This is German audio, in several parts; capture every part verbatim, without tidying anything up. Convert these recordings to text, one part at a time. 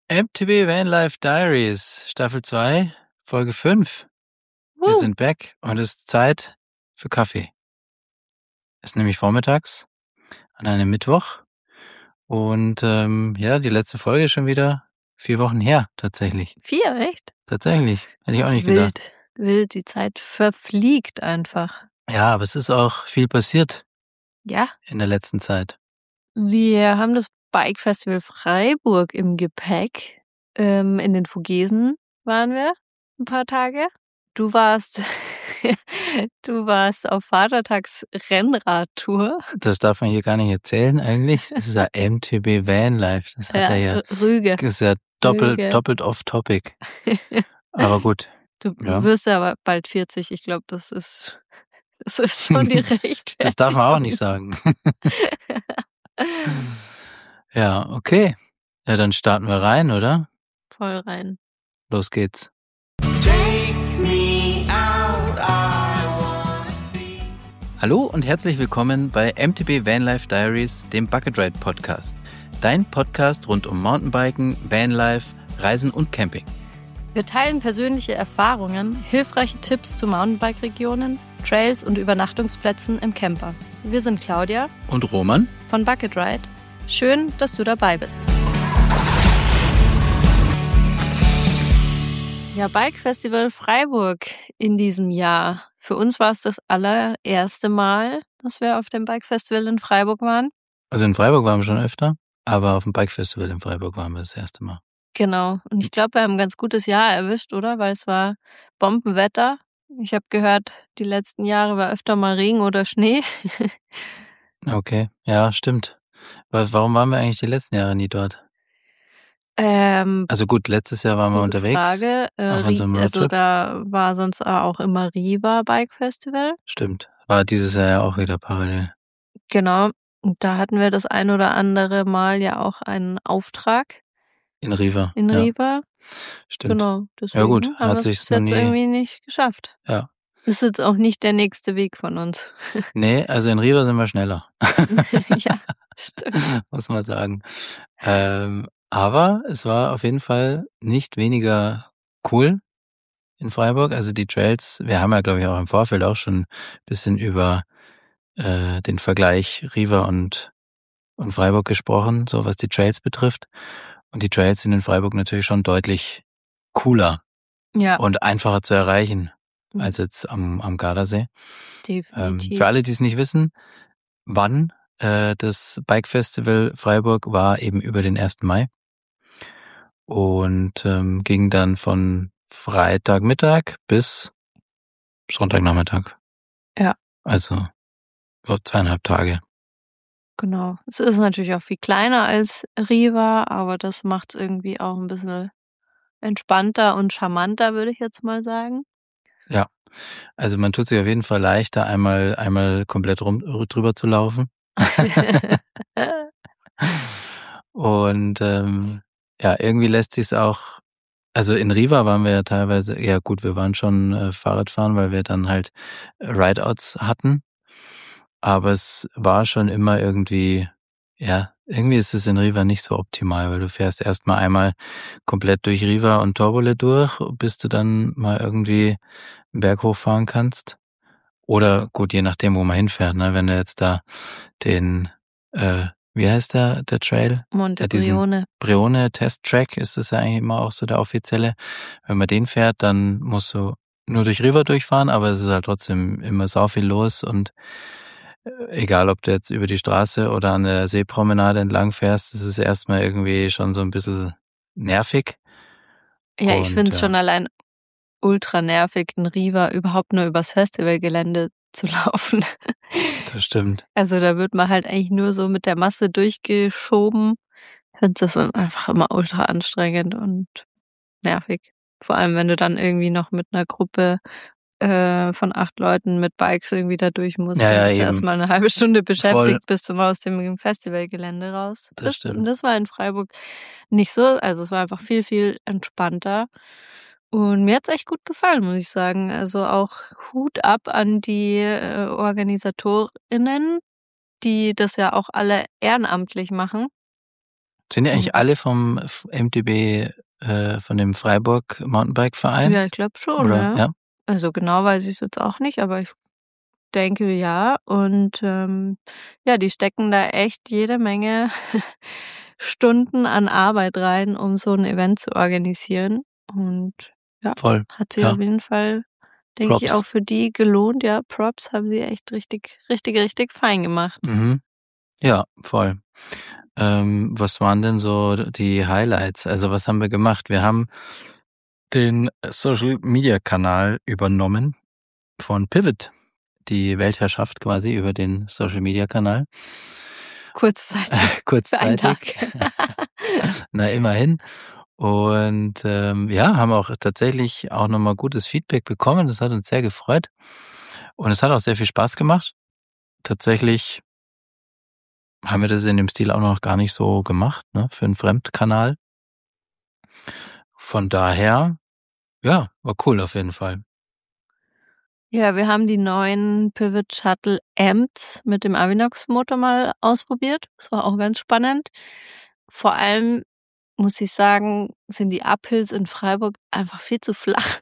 M T B Vanlife Diaries, Staffel zwei, Folge fünf. Wir Woo. sind back und es ist Zeit für Kaffee. Es ist nämlich vormittags an einem Mittwoch und ähm, ja, die letzte Folge ist schon wieder vier Wochen her, tatsächlich. Vier, echt? Tatsächlich, hätte ich auch nicht gedacht. Wild, wild, die Zeit verfliegt einfach. Ja, aber es ist auch viel passiert Ja, in der letzten Zeit. wir haben das Bike Festival Freiburg im Gepäck. Ähm, in den Vogesen waren wir ein paar Tage. Du warst, du warst auf Vatertags Rennradtour. Das darf man hier gar nicht erzählen eigentlich. Das ist ja M T B Vanlife. Das hat Ja, er ja, Rüge. das ist ja doppelt, Rüge. doppelt off-topic. Aber gut. Du Ja. wirst ja aber bald vierzig. Ich glaube, das ist, das ist schon die Rechtfertigung. Das darf man auch nicht sagen. Ja, okay. Ja, dann starten wir rein, oder? Voll rein. Los geht's. Hallo und herzlich willkommen bei M T B Vanlife Diaries, dem Bucket Ride Podcast. Dein Podcast rund um Mountainbiken, Vanlife, Reisen und Camping. Wir teilen persönliche Erfahrungen, hilfreiche Tipps zu Mountainbike-Regionen, Trails und Übernachtungsplätzen im Camper. Wir sind Claudia Und Roman? von Bucket Ride. Schön, dass du dabei bist. Ja, Bike Festival Freiburg in diesem Jahr. Für uns war es das allererste Mal, dass wir auf dem Bike Festival in Freiburg waren. Also in Freiburg waren wir schon öfter, aber auf dem Bike Festival in Freiburg waren wir das erste Mal. Genau. Und ich glaube, wir haben ein ganz gutes Jahr erwischt, oder? Weil es war Bombenwetter. Ich habe gehört, die letzten Jahre war öfter mal Regen oder Schnee. Okay, ja, stimmt. Warum waren wir eigentlich die letzten Jahre nie dort? Ähm, Also gut, letztes Jahr waren wir gute unterwegs. Frage. Äh, auf unserem Ri- also Roadtrip. da war sonst auch immer Riva Bike Festival. Stimmt. War dieses Jahr ja auch wieder parallel. Genau. Und da hatten wir das ein oder andere Mal ja auch einen Auftrag In Riva. in ja, Riva. Stimmt. Genau. Deswegen gut, haben hat wir es sich's bis noch jetzt nie- irgendwie nicht geschafft. Ja. Ist jetzt auch nicht der nächste Weg von uns. Nee, also in Riva sind wir schneller. Ja, stimmt. Muss man sagen. Ähm, aber es war auf jeden Fall nicht weniger cool in Freiburg. Also die Trails, wir haben ja, glaube ich, auch im Vorfeld auch schon ein bisschen über äh, den Vergleich Riva und, und Freiburg gesprochen, so was die Trails betrifft. Und die Trails sind in Freiburg natürlich schon deutlich cooler Ja, und einfacher zu erreichen Mhm. als jetzt am, am Gardasee. Ähm, definitiv. für alle, die es nicht wissen, wann äh, das Bike Festival Freiburg war, eben über den ersten Mai und ähm, ging dann von Freitagmittag bis Sonntagnachmittag. Ja. Also so zweieinhalb Tage. Genau. Es ist natürlich auch viel kleiner als Riva, aber das macht es irgendwie auch ein bisschen entspannter und charmanter, würde ich jetzt mal sagen. Ja, also man tut sich auf jeden Fall leichter, einmal einmal komplett rum drüber zu laufen. Und ähm, ja, irgendwie lässt sich's auch, also in Riva waren wir ja teilweise, ja gut, wir waren schon äh, Fahrradfahren, weil wir dann halt Rideouts hatten. Aber es war schon immer irgendwie, ja, irgendwie ist es in Riva nicht so optimal, weil du fährst erstmal einmal komplett durch Riva und Torbole durch, bis du dann mal irgendwie einen Berg hochfahren kannst. Oder gut, je nachdem, wo man hinfährt, ne? Wenn du jetzt da den, äh, wie heißt der, der Trail? Monte Ja, diesen Brione. Brione Test Track ist es ja eigentlich immer auch so der offizielle. Wenn man den fährt, dann musst du nur durch Riva durchfahren, aber es ist halt trotzdem immer sau viel los und äh, egal, ob du jetzt über die Straße oder an der Seepromenade entlang fährst, ist es erstmal irgendwie schon so ein bisschen nervig. Ja, ich Und, finde es ja. schon allein ultra nervig, in Riva überhaupt nur übers Festivalgelände zu laufen. Das stimmt. Also da wird man halt eigentlich nur so mit der Masse durchgeschoben. Ich finde das einfach immer ultra anstrengend und nervig. Vor allem, wenn du dann irgendwie noch mit einer Gruppe äh, von acht Leuten mit Bikes irgendwie da durch musst. Ja, dann ja, bist du eben. erstmal eine halbe Stunde beschäftigt, Voll. bis du mal aus dem Festivalgelände raus Das bist. stimmt. Und das war in Freiburg nicht so. Also es war einfach viel, viel entspannter. Und mir hat's echt gut gefallen, muss ich sagen. Also auch Hut ab an die äh, OrganisatorInnen, die das ja auch alle ehrenamtlich machen. Sind die eigentlich Mhm. alle vom F M T B, äh, von dem Freiburg Mountainbike-Verein? Ja, ich glaube schon, Oder ja. ja? Also, genau weiß ich's jetzt auch nicht, aber ich denke, ja. Und, ähm, ja, die stecken da echt jede Menge Stunden an Arbeit rein, um so 'n Event zu organisieren. Und ja, Voll, hat sich ja. auf jeden Fall, denke ich, Props. auch für die gelohnt, ja. Props, haben sie echt richtig, richtig, richtig fein gemacht. Mhm. Ja, voll. Ähm, was waren denn so die Highlights? Also, was haben wir gemacht? Wir haben den Social-Media-Kanal übernommen von Pivot, die Weltherrschaft quasi über den Social-Media-Kanal. Kurzzeitig, für einen Tag. Kurzzeitig. Na, immerhin. Und, ähm, ja, haben auch tatsächlich auch noch mal gutes Feedback bekommen. Das hat uns sehr gefreut. Und es hat auch sehr viel Spaß gemacht. Tatsächlich haben wir das in dem Stil auch noch gar nicht so gemacht, ne, für 'n Fremdkanal. Von daher, ja, war cool auf jeden Fall. Ja, wir haben die neuen Pivot Shuttle Ampeds mit dem Avinox-Motor mal ausprobiert. Das war auch ganz spannend. Vor allem muss ich sagen, sind die Uphills in Freiburg einfach viel zu flach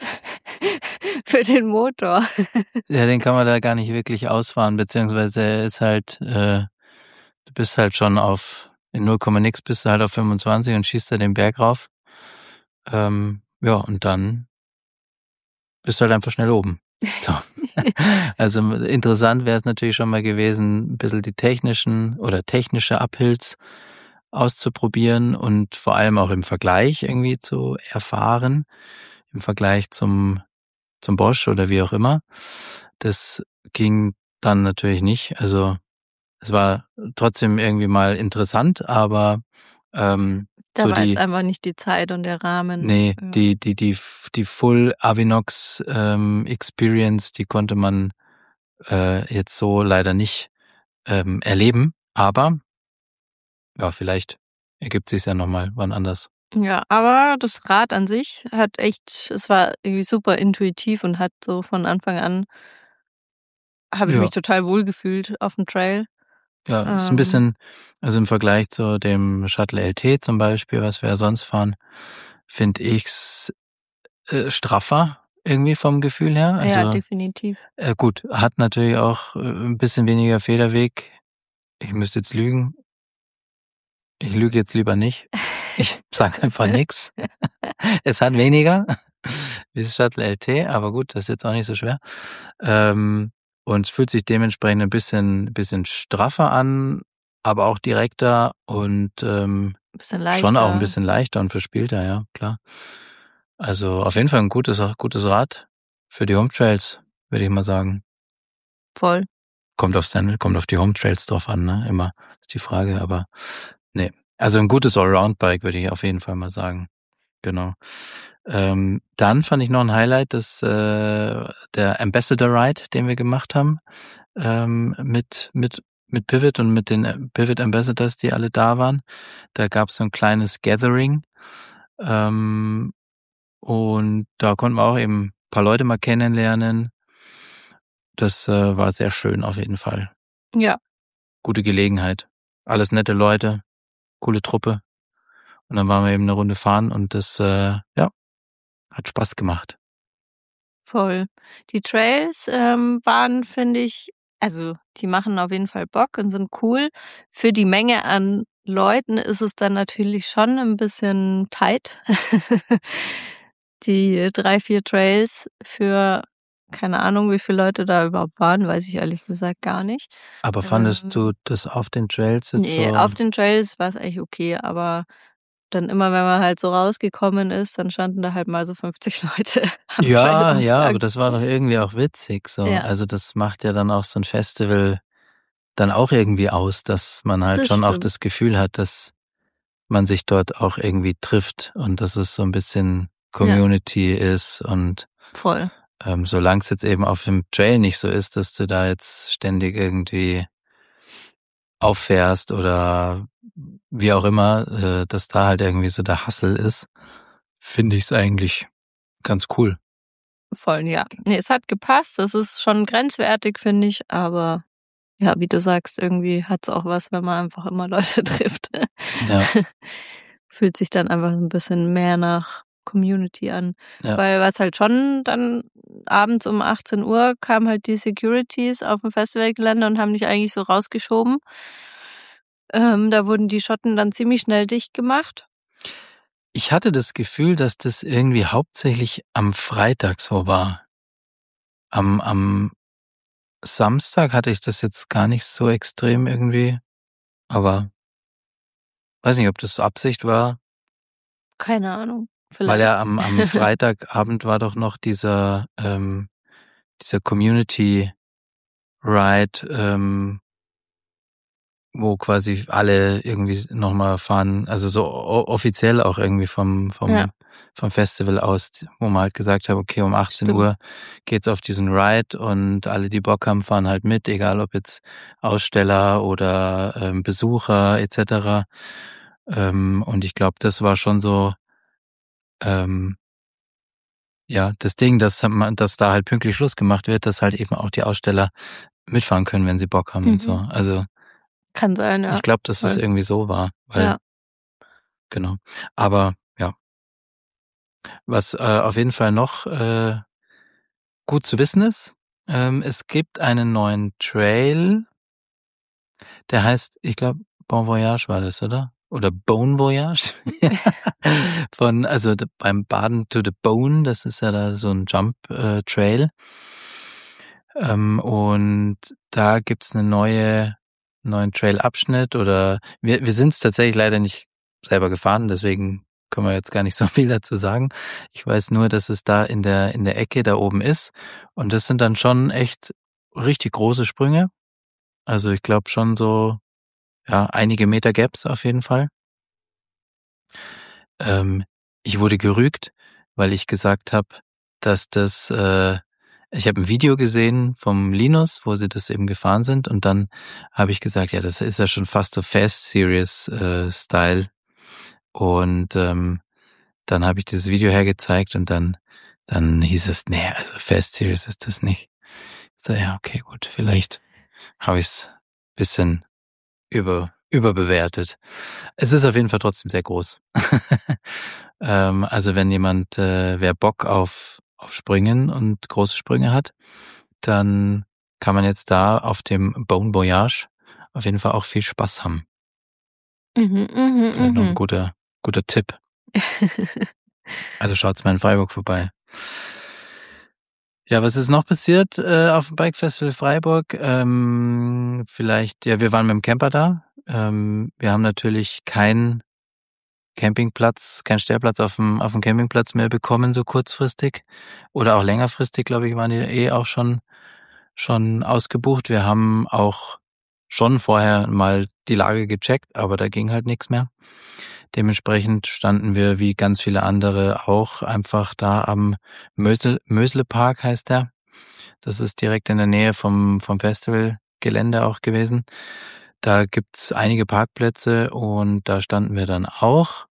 für den Motor. Ja, den kann man da gar nicht wirklich ausfahren, beziehungsweise er ist halt, äh du bist halt schon auf in null Komma nix bist du halt auf fünfundzwanzig und schießt da den Berg rauf. Ähm, ja, und dann bist du halt einfach schnell oben. So. Also, interessant wäre es natürlich schon mal gewesen, 'n bisschen die technischen oder technische Uphills auszuprobieren und vor allem auch im Vergleich irgendwie zu erfahren, im Vergleich zum zum Bosch oder wie auch immer. Das ging dann natürlich nicht. Also, es war trotzdem irgendwie mal interessant, aber, ähm, Da so war jetzt die einfach nicht die Zeit und der Rahmen, Ne, ja. die die die f die Full Avinox, ähm, Experience, die konnte man, äh, jetzt so leider nicht, ähm, erleben, aber ja, vielleicht ergibt sich's ja noch mal wann anders. Ja, aber das Rad an sich hat echt es war irgendwie super intuitiv und hat so von Anfang an habe ich mich Ja. total wohlgefühlt aufm Trail. Ja, ist 'n Ähm bisschen also, im Vergleich zu dem Shuttle L T zum Beispiel, was wir ja sonst fahren, finde ich's, äh, straffer irgendwie vom Gefühl her. Ja, Also, definitiv. äh, gut, hat natürlich auch, äh, 'n bisschen weniger Federweg. Ich müsste jetzt lügen. Ich lüge jetzt lieber nicht. Ich sage einfach nix. Es hat weniger wie das Shuttle L T, aber gut, das ist jetzt auch nicht so schwer. Ähm, und es fühlt sich dementsprechend 'n bisschen bisschen straffer an, aber auch direkter und, ähm, Bisschen schon auch 'n leichter. bisschen leichter und verspielter, ja, klar. Also, auf jeden Fall 'n gutes gutes Rad für die Home Trails, würde ich mal sagen. Voll. Kommt auf seine kommt auf die Home Trails drauf an, ne, immer ist die Frage, aber ne. Also, 'n gutes Allround-Bike, würde ich auf jeden Fall mal sagen. Genau. Ähm, dann fand ich noch 'n Highlight, dass, äh, der Ambassador Ride, den wir gemacht haben, ähm, mit mit mit Pivot und mit den Pivot Ambassadors, die alle da waren. Da gab's so 'n kleines Gathering, ähm, und da konnten wir auch eben paar Leute mal kennenlernen. Das, äh, war sehr schön auf jeden Fall. Ja. Gute Gelegenheit. Alles nette Leute, coole Truppe. Und dann waren wir eben 'ne Runde fahren und das, äh, ja, hat Spaß gemacht. Voll. Die Trails, ähm, waren, finde ich also, die machen auf jeden Fall Bock und sind cool. Für die Menge an Leuten ist es dann natürlich schon 'n bisschen tight. Die drei, vier Trails für keine Ahnung, wie viele Leute da überhaupt waren, weiß ich ehrlich gesagt gar nicht. Aber fandest du Ähm das auf den Trails jetzt Ne, so auf den Trails war's eigentlich okay, aber dann immer, wenn man halt so rausgekommen ist, dann standen da halt mal so fünfzig Leute am Ja, ja, aber Trailausgang. das war doch irgendwie auch witzig so. Ja. Also, das macht ja dann auch so 'n Festival dann auch irgendwie aus, dass man halt Das schon auch stimmt. das Gefühl hat, dass man sich dort auch irgendwie trifft und dass es so 'n bisschen Ja. Community ist und, Voll. ähm, solang's jetzt eben auf dem Trail nicht so ist, dass du da jetzt ständig irgendwie auffährst oder wie auch immer, äh, dass da halt irgendwie so der Hustle ist, finde ich's eigentlich ganz cool. Voll, ja. Ne, es hat gepasst. Das ist schon grenzwertig, finde ich, aber ja, wie du sagst, irgendwie hat's auch was, wenn man einfach immer Leute trifft. Ja. Fühlt sich dann einfach so 'n bisschen mehr nach Community an. Ja. Weil was halt schon dann abends um achtzehn Uhr kamen halt die Securities aufm Festivalgelände und haben dich eigentlich so rausgeschoben. Ähm, da wurden die Schotten dann ziemlich schnell dicht gemacht. Ich hatte das Gefühl, dass das irgendwie hauptsächlich am Freitag so war. Am am Samstag hatte ich das jetzt gar nicht so extrem irgendwie, aber weiß nicht, ob das Absicht war. Keine Ahnung, Weil vielleicht. ja am am Freitagabend war doch noch dieser ähm, dieser Community Ride, ähm wo quasi alle irgendwie noch mal fahren, also so o offiziell auch irgendwie vom Ja. vom vom Festival aus, wo man halt gesagt hat: „Okay, um achtzehn Stimmt. Uhr geht's auf diesen Ride und alle, die Bock haben, fahren halt mit, egal ob jetzt Aussteller oder, ähm, Besucher et cetera.“ Ähm, und ich glaube, das war schon so ähm ja, das Ding, dass man dass da halt pünktlich Schluss gemacht wird, dass halt eben auch die Aussteller mitfahren können, wenn sie Bock haben und so. Mhm. Also Kann sein, ja, ich glaube, dass es voll. irgendwie so war, weil Ja. genau. Aber ja. Was, äh, auf jeden Fall noch, äh, gut zu wissen ist, ähm, es gibt einen neuen Trail der heißt, ich glaube, Bon Voyage war das, oder? Oder Bone Voyage? Von also d beim Baden to the Bone, das ist ja da so 'n Jump, äh, Trail. Ähm, und da gibt's 'ne neue neuen Trail-Abschnitt oder wir wir sind's tatsächlich leider nicht selber gefahren, deswegen können wir jetzt gar nicht so viel dazu sagen. Ich weiß nur, dass es da in der in der Ecke da oben ist und das sind dann schon echt richtig große Sprünge. Also, ich glaube schon so, ja, einige Meter Gaps auf jeden Fall. Ähm, ich wurde gerügt, weil ich gesagt habe, dass das äh, ich habe 'n Video gesehen vom Linus, wo sie das eben gefahren sind und dann habe ich gesagt: „Ja, das ist ja schon fast so Fast Series, äh, Style.“ Und, ähm, dann habe ich dieses Video hergezeigt und dann dann hieß es: „Ne, also Fast Series ist das nicht.“ Ich so: „Ja, okay, gut, vielleicht habe ich's bisschen über überbewertet.“ Es ist auf jeden Fall trotzdem sehr groß. Ähm, also, wenn jemand äh, wer Bock auf auf Springen und große Sprünge hat, dann kann man jetzt da auf dem Bone Voyage auf jeden Fall auch viel Spaß haben. Mhm, mhm, Vielleicht noch 'n mhm. guter guter Tipp. Also, schaut's mal in Freiburg vorbei. Ja, was ist noch passiert, äh, aufm Bike Festival Freiburg? Ähm, vielleicht ja, wir waren mit'm Camper da. Ähm, wir haben natürlich keinen Campingplatz keinen Stellplatz aufm aufm Campingplatz mehr bekommen, so kurzfristig. Oder auch längerfristig, glaube ich, waren die eh auch schon schon ausgebucht. Wir haben auch schon vorher mal die Lage gecheckt, aber da ging halt nix mehr. Dementsprechend standen wir wie ganz viele andere auch einfach da am Mösel Mösle-Park heißt der. Das ist direkt in der Nähe vom vom Festivalgelände auch gewesen. Da gibt's einige Parkplätze und da standen wir dann auch.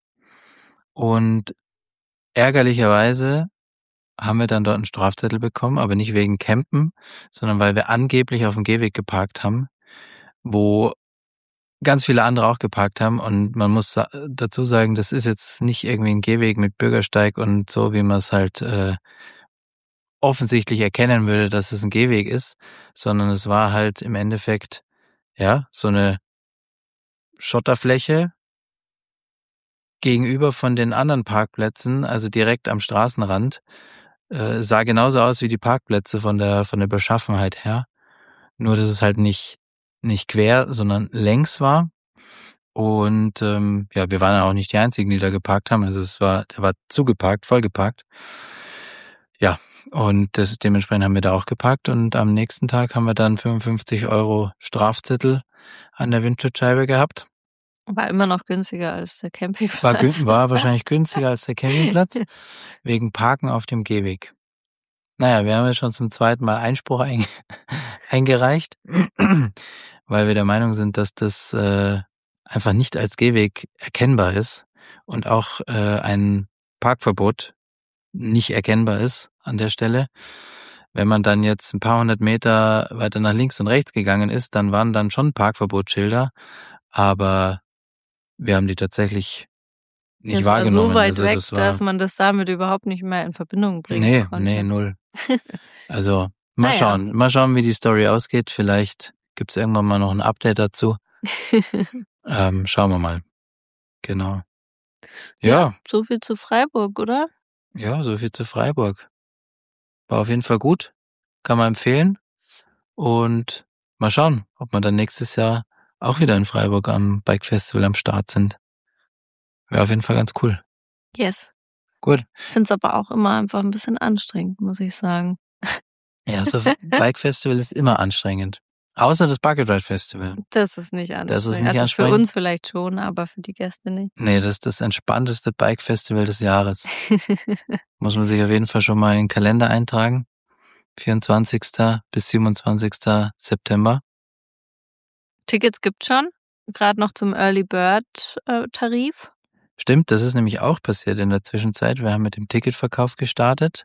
Und ärgerlicherweise haben wir dann dort 'n Strafzettel bekommen, aber nicht wegen Campen, sondern weil wir angeblich aufm Gehweg geparkt haben, wo ganz viele andere auch geparkt haben. Und man muss sa dazu sagen, das ist jetzt nicht irgendwie 'n Gehweg mit Bürgersteig und so, wie man's halt, äh offensichtlich erkennen würde, dass es 'n Gehweg ist, sondern es war halt im Endeffekt, ja, so 'ne Schotterfläche gegenüber von den anderen Parkplätzen, also direkt am Straßenrand. Äh, sah genauso aus wie die Parkplätze von der von der Beschaffenheit her. Nur, dass es halt nicht nicht quer, sondern längs war. Und, ähm, ja, wir waren ja auch nicht die Einzigen, die da geparkt haben. Also, es war der war zugeparkt, vollgeparkt. Ja, und das dementsprechend haben wir da auch geparkt und am nächsten Tag haben wir dann fünfundfünfzig Euro Strafzettel an der Windschutzscheibe gehabt. War immer noch günstiger als der War gün Campingplatz. war wahrscheinlich günstiger als der Campingplatz wegen Parken auf dem Gehweg. Na ja, wir haben ja schon zum zweiten Mal Einspruch ein eingereicht, weil wir der Meinung sind, dass das, äh, einfach nicht als Gehweg erkennbar ist und auch, äh, ein Parkverbot nicht erkennbar ist an der Stelle. wenn man dann jetzt ein paar hundert Meter weiter nach links und rechts gegangen ist, dann waren dann schon Parkverbotsschilder, aber wir haben die tatsächlich nicht Das war so wahrgenommen. weit Also weg, das war dass man das damit überhaupt nicht mehr in Verbindung bringen nee, konnte. nee, null. Also mal Naja. schauen, mal schauen, wie die Story ausgeht. Vielleicht gibt's irgendwann mal noch ein Update dazu. ähm, schauen wir mal. Genau. Ja, Ja, so viel zu Freiburg, oder? ja, so viel zu Freiburg. War auf jeden Fall gut, kann man empfehlen. Und mal schauen, ob wir dann nächstes Jahr auch wieder in Freiburg am Bike Festival am Start sind. Wäre auf jeden Fall ganz cool. Yes. Gut. Finde es aber auch immer einfach ein bisschen anstrengend, muss ich sagen. Ja, so Bike Festival ist immer anstrengend. Außer das Bucket Ride Festival. Das ist nicht anstrengend. Das ist nicht also anstrengend. für uns vielleicht schon, aber für die Gäste nicht. Nee, das ist das entspannteste Bike Festival des Jahres. Muss man sich auf jeden Fall schon mal in den Kalender eintragen. vierundzwanzigsten bis siebenundzwanzigsten September. Tickets gibt's schon, gerade noch zum Early Bird äh, Tarif. Stimmt, das ist nämlich auch passiert in der Zwischenzeit. Wir haben mit dem Ticketverkauf gestartet.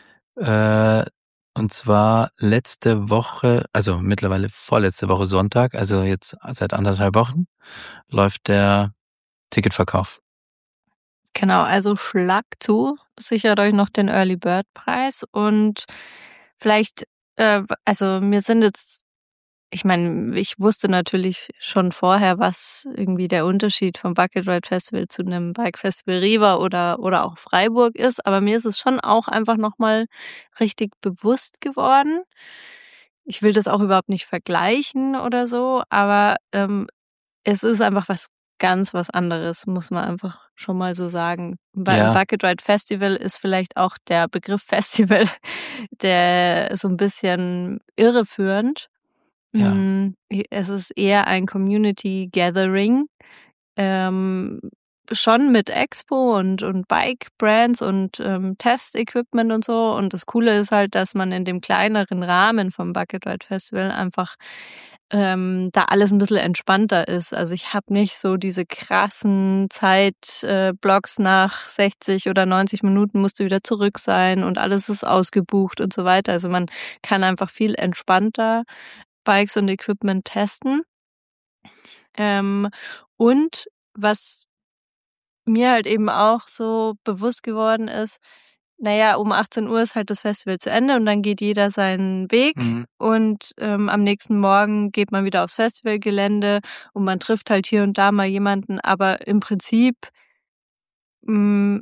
Äh, und zwar letzte Woche, also mittlerweile vorletzte Woche Sonntag, also jetzt seit anderthalb Wochen, läuft der Ticketverkauf. Genau, also Schlag zu, sichert euch noch den Early Bird Preis und vielleicht, äh, also mir sind jetzt, ich meine, ich wusste natürlich schon vorher, was irgendwie der Unterschied vom Bucket Ride Festival zu einem Bike Festival Riva oder oder auch Freiburg ist, aber mir ist es schon auch einfach nochmal richtig bewusst geworden. Ich will das auch überhaupt nicht vergleichen oder so, aber ähm, es ist einfach was ganz was anderes, muss man einfach schon mal so sagen. Beim Ja. Bucket Ride Festival ist vielleicht auch der Begriff Festival, der so ein bisschen irreführend. Ja. Mm, Es ist eher ein Community Gathering, ähm, schon mit Expo und und Bike Brands und ähm, Test-Equipment und so. Und das Coole ist halt, dass man in dem kleineren Rahmen vom Bucket Ride Festival einfach ähm, da alles ein bisschen entspannter ist. Also ich habe nicht so diese krassen Zeitblocks äh, Blocks nach sechzig oder neunzig Minuten musst du wieder zurück sein und alles ist ausgebucht und so weiter. Also man kann einfach viel entspannter Bikes und Equipment testen. Ähm, und was mir halt eben auch so bewusst geworden ist, naja, um achtzehn Uhr ist halt das Festival zu Ende und dann geht jeder seinen Weg Mhm. und ähm, am nächsten Morgen geht man wieder aufs Festivalgelände und man trifft halt hier und da mal jemanden, aber im Prinzip mh,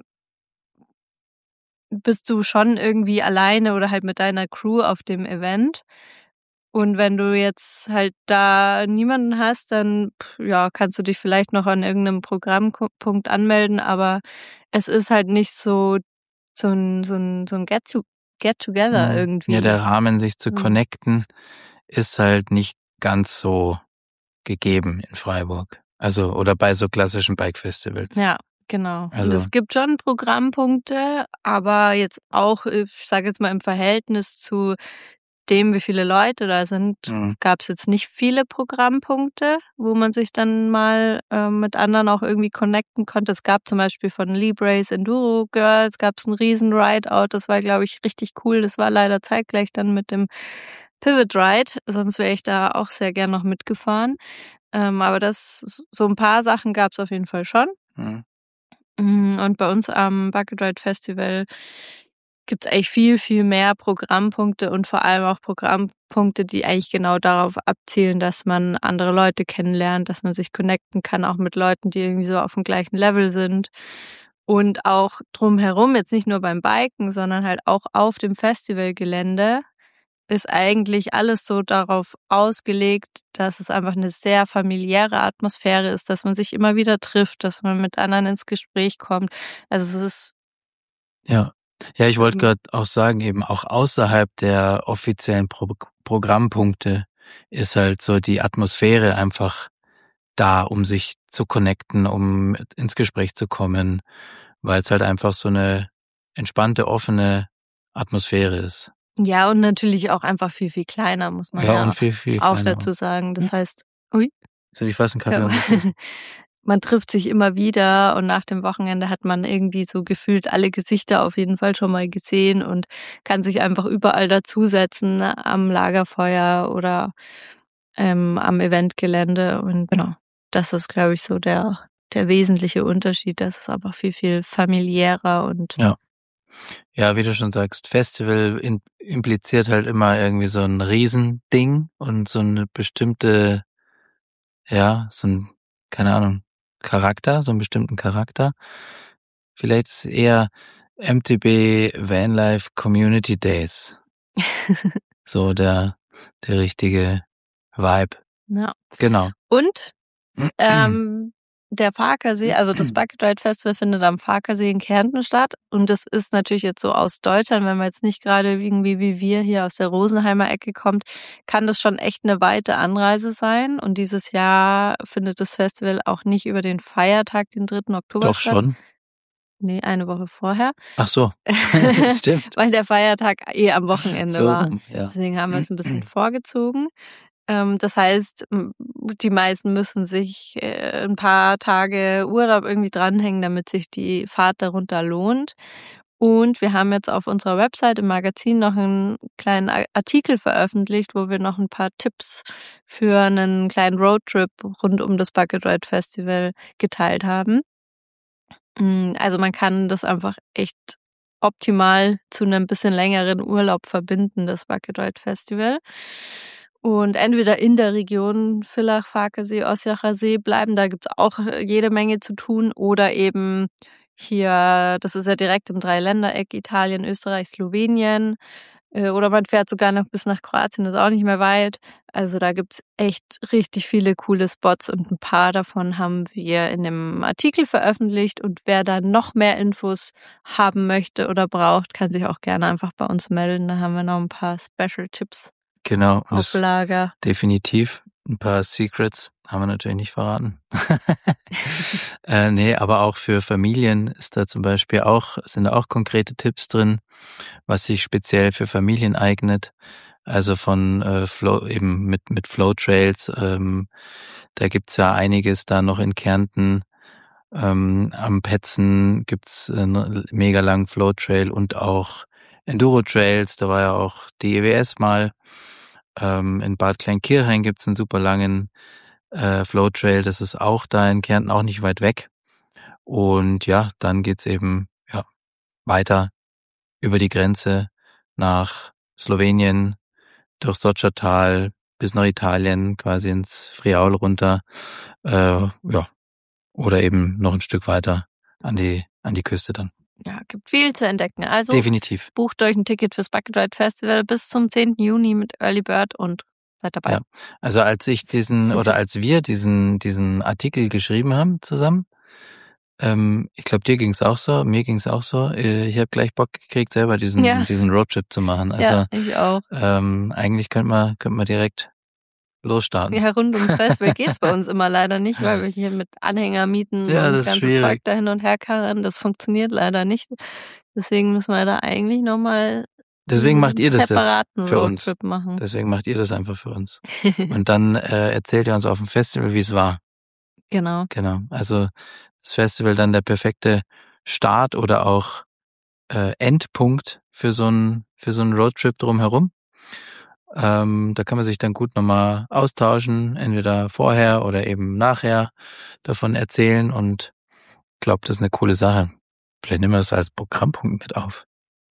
bist du schon irgendwie alleine oder halt mit deiner Crew auf dem Event. Und wenn du jetzt halt da niemanden hast, dann pff, ja, kannst du dich vielleicht noch an irgendeinem Programmpunkt anmelden, aber es ist halt nicht so so ein so ein so ein Get to Get Together Mhm. irgendwie. Ja, der Rahmen, sich zu Mhm. connecten, ist halt nicht ganz so gegeben in Freiburg. Also, oder bei so klassischen Bike-Festivals. Ja, genau. Und Also, es gibt schon Programmpunkte, aber jetzt auch, ich sage jetzt mal im Verhältnis zu dem, wie viele Leute da sind, mhm. gab es jetzt nicht viele Programmpunkte, wo man sich dann mal äh, mit anderen auch irgendwie connecten konnte. Es gab zum Beispiel von Librace Enduro Girls, gab es einen riesen Rideout, das war, glaube ich, richtig cool. Das war leider zeitgleich dann mit dem Pivot Ride, sonst wäre ich da auch sehr gern noch mitgefahren. Ähm, aber das, so ein paar Sachen gab es auf jeden Fall schon. Mhm. Mm, Und bei uns am Bucket Ride Festival gibt es eigentlich viel, viel mehr Programmpunkte und vor allem auch Programmpunkte, die eigentlich genau darauf abzielen, dass man andere Leute kennenlernt, dass man sich connecten kann, auch mit Leuten, die irgendwie so auf dem gleichen Level sind. Und auch drumherum, jetzt nicht nur beim Biken, sondern halt auch auf dem Festivalgelände, ist eigentlich alles so darauf ausgelegt, dass es einfach eine sehr familiäre Atmosphäre ist, dass man sich immer wieder trifft, dass man mit anderen ins Gespräch kommt. Also es ist Ja. Ja, ich wollte Mhm. gerade auch sagen, eben auch außerhalb der offiziellen Pro Programmpunkte ist halt so die Atmosphäre einfach da, um sich zu connecten, um ins Gespräch zu kommen, weil es halt einfach so eine entspannte, offene Atmosphäre ist. Ja, und natürlich auch einfach viel, viel kleiner, muss man Ja, ja und viel, viel auch kleiner. dazu sagen. Das Hm? heißt, ui, Soll ich fast einen Kaffee ja. umrühren? man trifft sich immer wieder und nach dem Wochenende hat man irgendwie so gefühlt alle Gesichter auf jeden Fall schon mal gesehen und kann sich einfach überall dazusetzen, am Lagerfeuer oder ähm, am Eventgelände. Und genau, das ist, glaube ich, so der, der wesentliche Unterschied. Das ist aber viel, viel familiärer und Ja. Ja, wie du schon sagst, Festival in, impliziert halt immer irgendwie so ein Riesending und so eine bestimmte, ja, so ein, keine Ahnung, Charakter, so einen bestimmten Charakter. Vielleicht ist es eher M T B Vanlife Community Days. So der, der richtige Vibe. ja. Genau. Und ähm, der Farkasee, also das Bucket Ride Festival findet am Farkasee in Kärnten statt und das ist natürlich jetzt so aus Deutschland, wenn man jetzt nicht gerade irgendwie wie wir hier aus der Rosenheimer Ecke kommt, kann das schon echt eine weite Anreise sein und dieses Jahr findet das Festival auch nicht über den Feiertag, den dritten Oktober Doch statt. schon. Nee, eine Woche vorher. Ach so, stimmt. Weil der Feiertag eh am Wochenende So war. rum, ja. Deswegen haben wir es ein bisschen vorgezogen. Ähm, das heißt, m- die meisten müssen sich äh, ein paar Tage Urlaub irgendwie dranhängen, damit sich die Fahrt darunter lohnt. Und wir haben jetzt auf unserer Website im Magazin noch einen kleinen A- Artikel veröffentlicht, wo wir noch ein paar Tipps für einen kleinen Roadtrip rund um das Bucket Ride Festival geteilt haben. Mm, Also man kann das einfach echt optimal zu einem bisschen längeren Urlaub verbinden, das Bucket Ride Festival. Und entweder in der Region Villach, Farkasee, Osjacher See bleiben, da gibt's auch äh, jede Menge zu tun. Oder eben hier, das ist ja direkt im Dreiländereck, Italien, Österreich, Slowenien. Äh, Oder man fährt sogar noch bis nach Kroatien, das ist auch nicht mehr weit. Also da gibt's echt richtig viele coole Spots und ein paar davon haben wir in dem Artikel veröffentlicht. Und wer da noch mehr Infos haben möchte oder braucht, kann sich auch gerne einfach bei uns melden. Da haben wir noch ein paar Special-Tipps Genau. Und auf es Lager. definitiv ein paar Secrets haben wir natürlich nicht verraten. äh, nee, aber auch für Familien ist da zum Beispiel auch, sind da auch konkrete Tipps drin, was sich speziell für Familien eignet. Also von äh, Flow, eben mit, mit Flow Trails, ähm, da gibt's ja einiges da noch in Kärnten. Ähm, am Petzen gibt's einen mega langen Flow Trail und auch Enduro Trails, da war ja auch die E W S mal. Ähm, in Bad Kleinkirchheim gibt's einen super langen äh, Flow Trail, das ist auch da in Kärnten auch nicht weit weg. Und ja, dann geht's eben ja weiter über die Grenze nach Slowenien, durch Sotschertal bis nach Italien, quasi ins Friaul runter. Äh, ja, oder eben noch ein Stück weiter an die an die Küste dann. Ja, gibt viel zu entdecken. Also Definitiv. bucht euch ein Ticket fürs Bucket Ride Festival bis zum zehnten Juni mit Early Bird und seid dabei. Ja. Also als ich diesen oder als wir diesen diesen Artikel geschrieben haben zusammen, ähm, ich glaube, dir ging's auch so, mir ging's auch so. äh, Ich habe gleich Bock gekriegt, selber diesen Ja. diesen Roadtrip zu machen. Also Ja, ich auch. ähm, eigentlich könnte man könnte man direkt losstarten. Ja, rund ums Festival geht's bei uns immer leider nicht, weil wir hier mit Anhänger mieten Ja, und das das ist ganze schwierig. Zeug da hin und her karren. Das funktioniert leider nicht. Deswegen müssen wir da eigentlich nochmal Deswegen macht ihr das jetzt separaten für uns. Roadtrip machen. Deswegen macht ihr das einfach für uns. Und dann äh, erzählt ihr uns auf dem Festival, wie es war. Genau. Genau. Also das Festival dann der perfekte Start oder auch äh, Endpunkt für so einen für so einen Roadtrip drumherum. Ähm, da kann man sich dann gut nochmal austauschen, entweder vorher oder eben nachher davon erzählen und ich glaube, das ist eine coole Sache. Vielleicht nehmen wir das als Programmpunkt mit auf.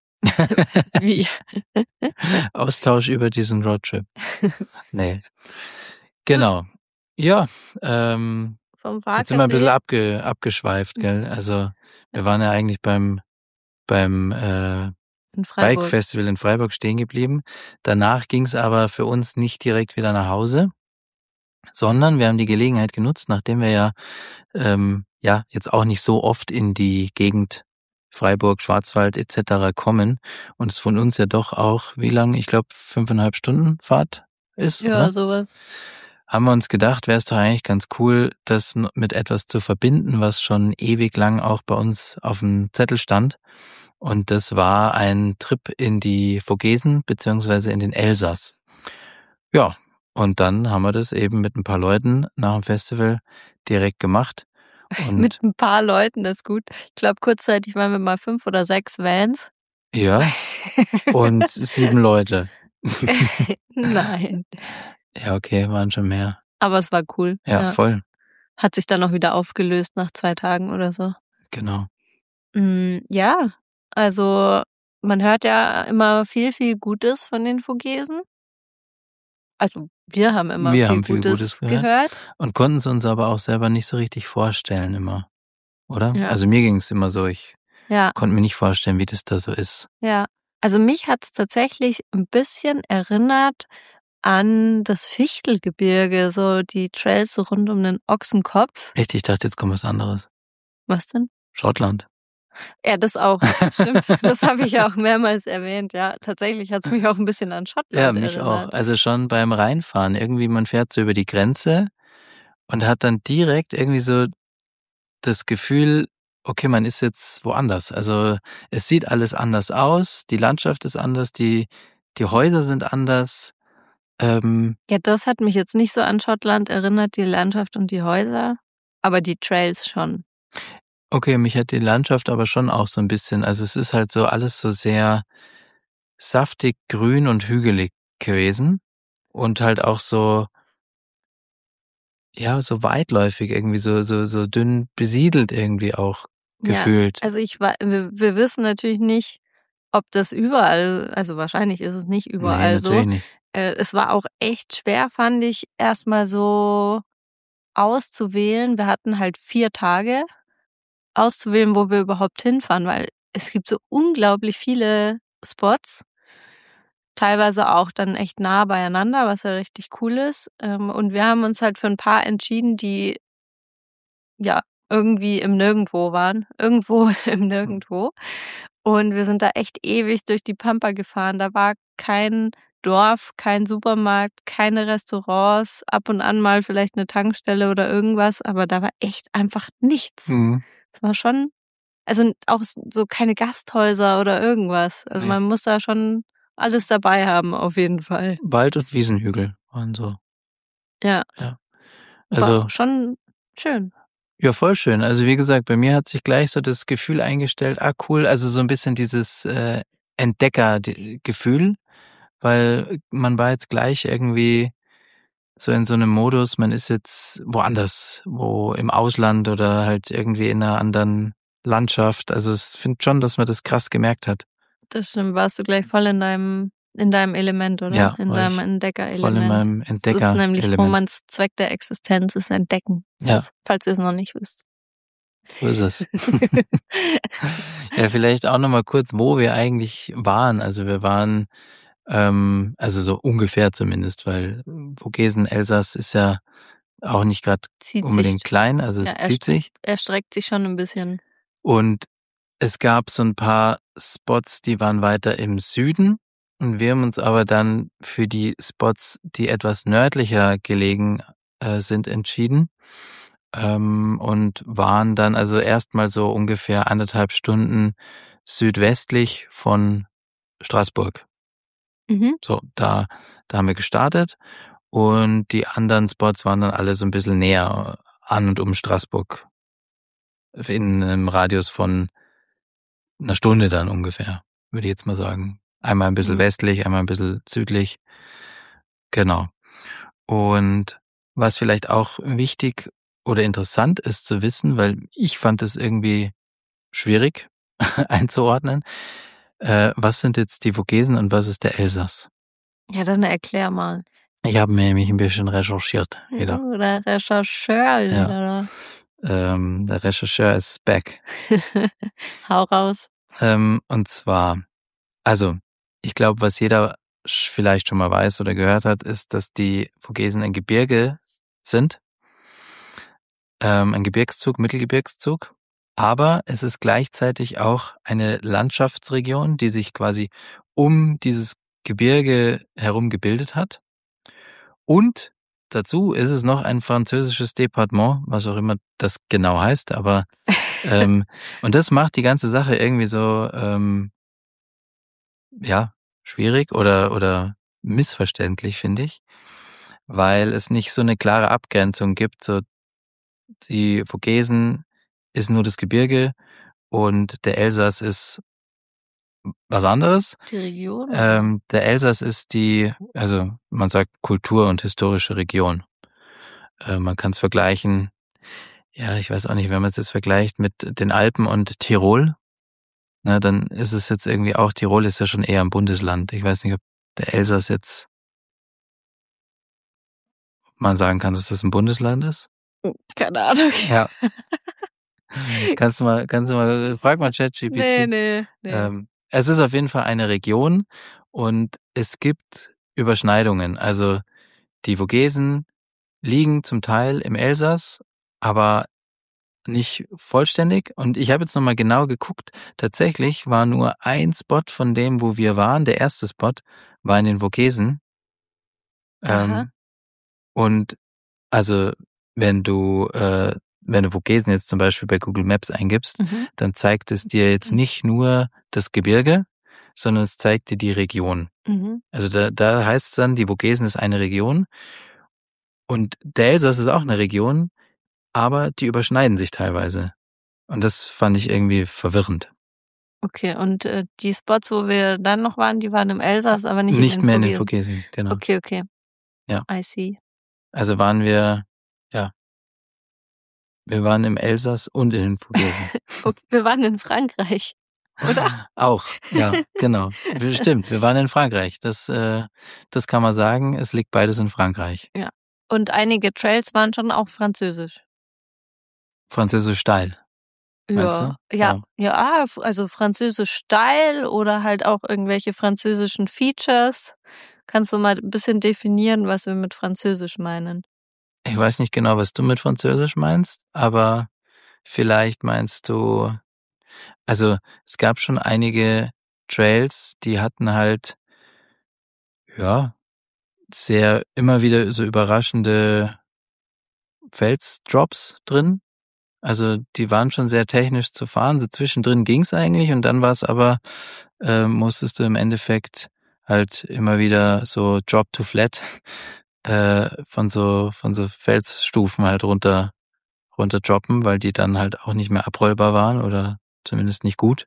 Wie? Austausch über diesen Roadtrip. Nee. Genau. Ja, ähm, Vom jetzt sind wir ein bisschen Farkasee. abge, abgeschweift, gell? Also wir waren ja eigentlich beim beim äh, In Freiburg. Bike Festival in Freiburg stehen geblieben. Danach ging es aber für uns nicht direkt wieder nach Hause, sondern wir haben die Gelegenheit genutzt, nachdem wir ja ähm, ja jetzt auch nicht so oft in die Gegend Freiburg, Schwarzwald et cetera kommen und es von uns ja doch auch, wie lang? Ich glaube fünfeinhalb Stunden Fahrt ist, Ja, oder? sowas. Haben wir uns gedacht, wäre es doch eigentlich ganz cool, das n- mit etwas zu verbinden, was schon ewig lang auch bei uns auf dem Zettel stand. Und das war ein Trip in die Vogesen beziehungsweise in den Elsass. Ja, und dann haben wir das eben mit ein paar Leuten nach dem Festival direkt gemacht. Mit Und 'n paar Leuten ist gut. Ich glaube, kurzzeitig waren wir mal fünf oder sechs Vans. Ja, und sieben Leute. Nein. Ja, okay, waren schon mehr. Aber es war cool, Ja, ja. voll. Hat sich dann auch wieder aufgelöst nach zwei Tagen oder so. Genau. Hm, ja, also, man hört ja immer viel, viel Gutes von den Vogesen. Also, wir haben immer Wir viel haben viel Gutes Gutes gehört gehört. und konnten's uns aber auch selber nicht so richtig vorstellen immer, oder? Ja. Also, mir ging's immer so, ich Ja. konnte mir nicht vorstellen, wie das da so ist. Ja, also, mich hat's tatsächlich 'n bisschen erinnert an das Fichtelgebirge, so die Trails so rund um den Ochsenkopf. Echt? Ich dachte, jetzt kommt was anderes. Was denn? Schottland. Ja, das auch. Stimmt, das habe ich ja auch mehrmals erwähnt, ja. Tatsächlich hat's mich auch 'n bisschen an Ja, Schottland mich auch. erinnert. Also, schon beim Reinfahren irgendwie, man fährt so über die Grenze und hat dann direkt irgendwie so das Gefühl: Okay, man ist jetzt woanders. Also, es sieht alles anders aus, die Landschaft ist anders, die die Häuser sind anders. Ähm Ja, das hat mich jetzt nicht so an Schottland erinnert, die Landschaft und die Häuser, aber die Trails schon. Okay, mich hat die Landschaft aber schon auch so 'n bisschen also, es ist halt so alles so sehr saftig, grün und hügelig gewesen und halt auch so ja, so weitläufig irgendwie, so so so dünn besiedelt irgendwie auch Ja, gefühlt. also, ich wa wir wir wissen natürlich nicht, ob das überall also, wahrscheinlich ist es nicht Ne, überall so. natürlich nicht. Äh, es war auch echt schwer, fand ich, erst mal so auszuwählen. Wir hatten halt vier Tage auszuwählen, wo wir überhaupt hinfahren, weil es gibt so unglaublich viele Spots. Teilweise auch dann echt nah beieinander, was ja richtig cool ist. Ähm, und wir haben uns halt für 'n paar entschieden, die ja, irgendwie im Nirgendwo waren, irgendwo im Hm. Nirgendwo. Und wir sind da echt ewig durch die Pampa gefahren. Da war kein Dorf, kein Supermarkt, keine Restaurants, ab und an mal vielleicht 'ne Tankstelle oder irgendwas, aber da war echt einfach nichts. Mhm. Es war schon also, n auch s so keine Gasthäuser oder irgendwas. Also, Ne. man muss da schon alles dabei haben auf jeden Fall. Wald und Wiesenhügel waren so. Ja. Ja. War Also schon schön. Ja, voll schön. Also, wie gesagt, bei mir hat sich gleich so das Gefühl eingestellt: „Ah, cool“, also, so 'n bisschen dieses, äh, Entdecker d Gefühl, weil man war jetzt gleich irgendwie so in so 'nem Modus, man ist jetzt woanders, wo im Ausland oder halt irgendwie in 'ner anderen Landschaft. Also, es finde schon, dass man das krass gemerkt hat. Das stimmt. Warst du gleich voll in deinem in deinem Element, oder? Ja, In war deinem ich voll in Entdeckerelement. meinem Das ist nämlich Entdeckerelement. Romans Zweck der Existenz ist Entdecken, Ja. falls falls ihr's noch nicht wisst. So ist es. Ja, vielleicht auch noch mal kurz, wo wir eigentlich waren. Also, wir waren, ähm also, so ungefähr zumindest, weil Vogesen, Elsass ist ja auch nicht grad Zieht sich unbedingt klein, also, ja, es zieht erstreckt sich. erstreckt sich schon 'n bisschen. Und es gab so 'n paar Spots, die waren weiter im Süden und wir haben uns aber dann für die Spots, die etwas nördlicher gelegen, äh, sind, entschieden, ähm, und waren dann also, erst mal so ungefähr anderthalb Stunden südwestlich von Straßburg. Mhm. So, da da haben wir gestartet und die anderen Spots waren dann alle so 'n bisschen näher an und um Straßburg in 'nem Radius von 'ner Stunde dann ungefähr, würde ich jetzt mal sagen. Einmal 'n bisschen Mhm. westlich, einmal 'n bisschen südlich. Genau. Und was vielleicht auch wichtig oder interessant ist zu wissen, weil ich fand es irgendwie schwierig einzuordnen. Äh, was sind jetzt die Vogesen und was ist der Elsass? Ja, dann erklär mal. Ich habe nämlich 'n bisschen recherchiert wieder. Oh, der Rechercheur ist Ja, wieder da. ähm, der Rechercheur ist back. Hau raus. Ähm, und zwar also, ich glaube, was jeder sch vielleicht schon mal weiß oder gehört hat, ist, dass die Vogesen ein Gebirge sind. Ähm, ein Gebirgszug, Mittelgebirgszug, aber es ist gleichzeitig auch eine Landschaftsregion, die sich quasi um dieses Gebirge herum gebildet hat. Und dazu ist es noch ein französisches Departement, was auch immer das genau heißt, aber, ähm und das macht die ganze Sache irgendwie so, ähm ja, schwierig oder oder missverständlich, finde ich, weil es nicht so 'ne klare Abgrenzung gibt, so die Vogesen ist nur das Gebirge und der Elsass ist was anderes. Die Region? Oder? Ähm, der Elsass ist die, also man sagt Kultur- und historische Region. Äh, man kann es vergleichen, ja, ich weiß auch nicht, wenn man es jetzt vergleicht mit den Alpen und Tirol, na, dann ist es jetzt irgendwie auch, Tirol ist ja schon eher ein Bundesland. Ich weiß nicht, ob der Elsass jetzt, ob man sagen kann, dass das ein Bundesland ist. Keine Ahnung. Ja. kannst du mal, kannst du mal, frag mal ChatGPT. Nee, nee, nee. Ähm, es ist auf jeden Fall eine Region und es gibt Überschneidungen. Also die Vogesen liegen zum Teil im Elsass, aber nicht vollständig. Und ich habe jetzt nochmal genau geguckt. Tatsächlich war nur ein Spot von dem, wo wir waren, der erste Spot, war in den Vogesen. Aha. Ähm, und also wenn du äh, wenn du Vogesen jetzt zum Beispiel bei Google Maps eingibst, Mhm. dann zeigt es dir jetzt Mhm. nicht nur das Gebirge, sondern es zeigt dir die Region. Mhm. Also da, da heißt es dann, die Vogesen ist eine Region und der Elsass ist auch eine Region, aber die überschneiden sich teilweise. Und das fand ich irgendwie verwirrend. Okay, und äh, die Spots, wo wir dann noch waren, die waren im Elsass, aber nicht, Nicht in den mehr in den Vogesen. Vogesen, genau. Okay, okay. Ja. I see. Also waren wir, ja, wir waren im Elsass und in den Vogesen. Okay, wir waren in Frankreich, oder? Auch, ja, genau. Stimmt, wir waren in Frankreich. Das, äh, das kann man sagen, es liegt beides in Frankreich. Ja. Und einige Trails waren schon auch französisch. Französisch steil. Meinst Ja, du? ja, ja, also französisch steil oder halt auch irgendwelche französischen Features. Kannst du mal ein bisschen definieren, was wir mit französisch meinen? Ich weiß nicht genau, was du mit Französisch meinst, aber vielleicht meinst du, also es gab schon einige Trails, die hatten halt, ja, sehr immer wieder so überraschende Felsdrops drin. Also die waren schon sehr technisch zu fahren. So zwischendrin ging's eigentlich und dann war es aber, äh, musstest du im Endeffekt halt immer wieder so Drop to Flat äh, von so von so Felsstufen halt runter runter droppen, weil die dann halt auch nicht mehr abrollbar waren oder zumindest nicht gut.